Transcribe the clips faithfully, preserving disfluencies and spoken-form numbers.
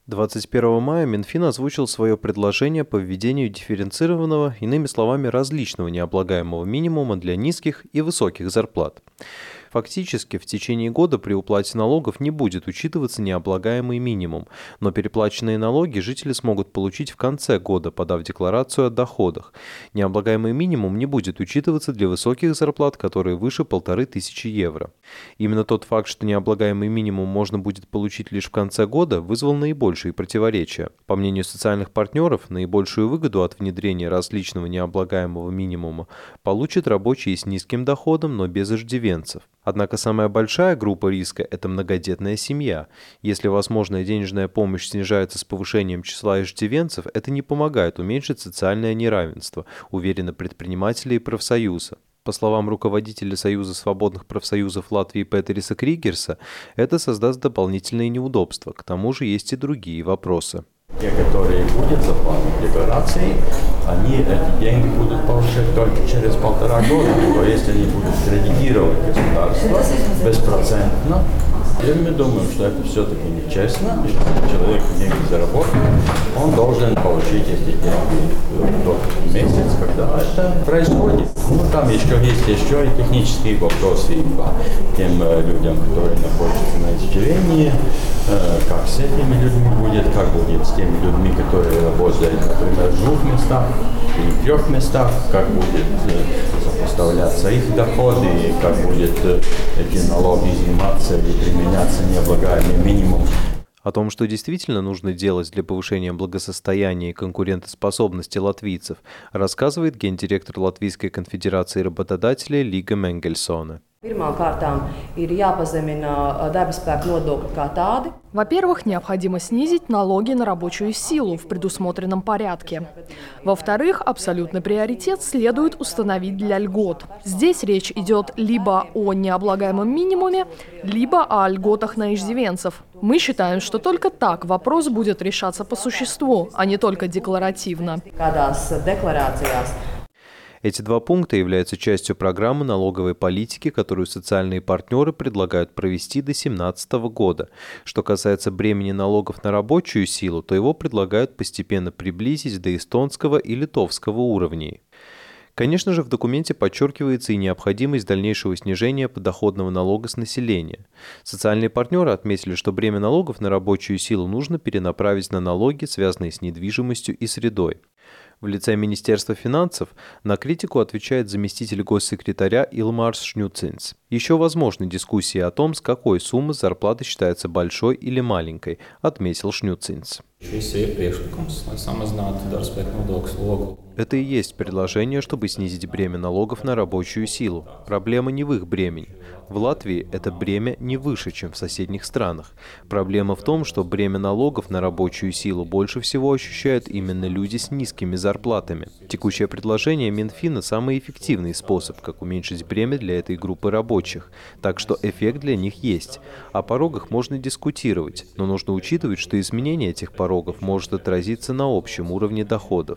двадцать первого мая Минфин озвучил свое предложение по введению дифференцированного, иными словами, различного необлагаемого минимума для низких и высоких зарплат. Фактически, в течение года при уплате налогов не будет учитываться необлагаемый минимум, но переплаченные налоги жители смогут получить в конце года, подав декларацию о доходах. Необлагаемый минимум не будет учитываться для высоких зарплат, которые выше полторы тысячи евро. Именно тот факт, что необлагаемый минимум можно будет получить лишь в конце года, вызвал наибольшие противоречия. По мнению социальных партнеров, наибольшую выгоду от внедрения различного необлагаемого минимума получат рабочие с низким доходом, но без иждивенцев. Однако самая большая группа риска – это многодетная семья. Если возможная денежная помощь снижается с повышением числа иждивенцев, это не помогает уменьшить социальное неравенство, уверены предприниматели и профсоюза. По словам руководителя Союза свободных профсоюзов Латвии Петериса Кригерса, это создаст дополнительные неудобства. К тому же есть и другие вопросы. Те, которые будут заполнять декларации, они эти деньги будут получать только через полтора года, то есть они будут кредитировать государство беспроцентно. И мы думаем, что это все-таки нечестно. Если человек деньги заработал, он должен получить эти деньги в тот месяц, когда это происходит. Ну, там еще есть еще и технические вопросы по тем людям, которые находятся на исчислении, как с этими людьми будет, как будет с теми людьми, которые работают, например, в двух местах или в трех местах, как будет сопоставляться их доходы, как будет эти налоги изыматься или применяться необлагаемый минимум. О том, что действительно нужно делать для повышения благосостояния и конкурентоспособности латвийцев, рассказывает гендиректор Латвийской конфедерации работодателей Лига Менгельсона. Во-первых, необходимо снизить налоги на рабочую силу в предусмотренном порядке. Во-вторых, абсолютный приоритет следует установить для льгот. Здесь речь идет либо о необлагаемом минимуме, либо о льготах на иждивенцев. Мы считаем, что только так вопрос будет решаться по существу, а не только декларативно. Эти два пункта являются частью программы налоговой политики, которую социальные партнеры предлагают провести до две тысячи семнадцатого года. Что касается бремени налогов на рабочую силу, то его предлагают постепенно приблизить до эстонского и литовского уровней. Конечно же, в документе подчеркивается и необходимость дальнейшего снижения подоходного налога с населения. Социальные партнеры отметили, что бремя налогов на рабочую силу нужно перенаправить на налоги, связанные с недвижимостью и средой. В лице Министерства финансов на критику отвечает заместитель госсекретаря Илмарс Шнюцинс. Еще возможны дискуссии о том, с какой суммы зарплата считается большой или маленькой, отметил Шнюцинс. Это и есть предложение, чтобы снизить бремя налогов на рабочую силу. Проблема не в их бремени. В Латвии это бремя не выше, чем в соседних странах. Проблема в том, что бремя налогов на рабочую силу больше всего ощущают именно люди с низкими зарплатами. Текущее предложение Минфина – самый эффективный способ, как уменьшить бремя для этой группы рабочих. Так что эффект для них есть. О порогах можно дискутировать, но нужно учитывать, что изменение этих порогов может отразиться на общем уровне доходов.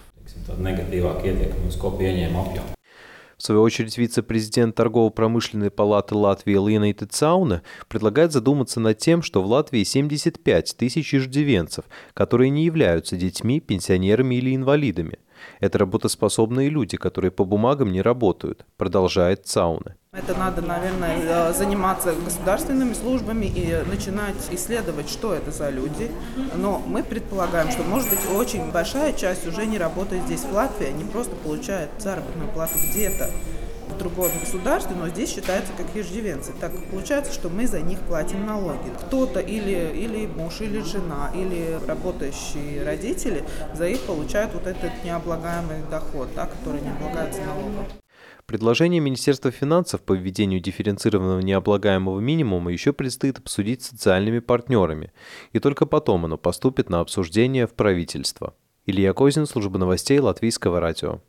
В свою очередь, вице-президент торгово-промышленной палаты Латвии Лина Тецауне предлагает задуматься над тем, что в Латвии семьдесят пять тысяч иждивенцев, которые не являются детьми, пенсионерами или инвалидами. Это работоспособные люди, которые по бумагам не работают, продолжает Цауне. Это надо, наверное, заниматься государственными службами и начинать исследовать, что это за люди. Но мы предполагаем, что, может быть, очень большая часть уже не работает здесь, в Латвии, они просто получают заработную плату где-то в другом государстве, но здесь считаются как иждивенцы. Так получается, что мы за них платим налоги. Кто-то или, или муж, или жена, или работающие родители за их получают вот этот необлагаемый доход, да, который не облагается налогом. Предложение Министерства финансов по введению дифференцированного необлагаемого минимума еще предстоит обсудить с социальными партнерами, и только потом оно поступит на обсуждение в правительство. Илья Козин, служба новостей Латвийского радио.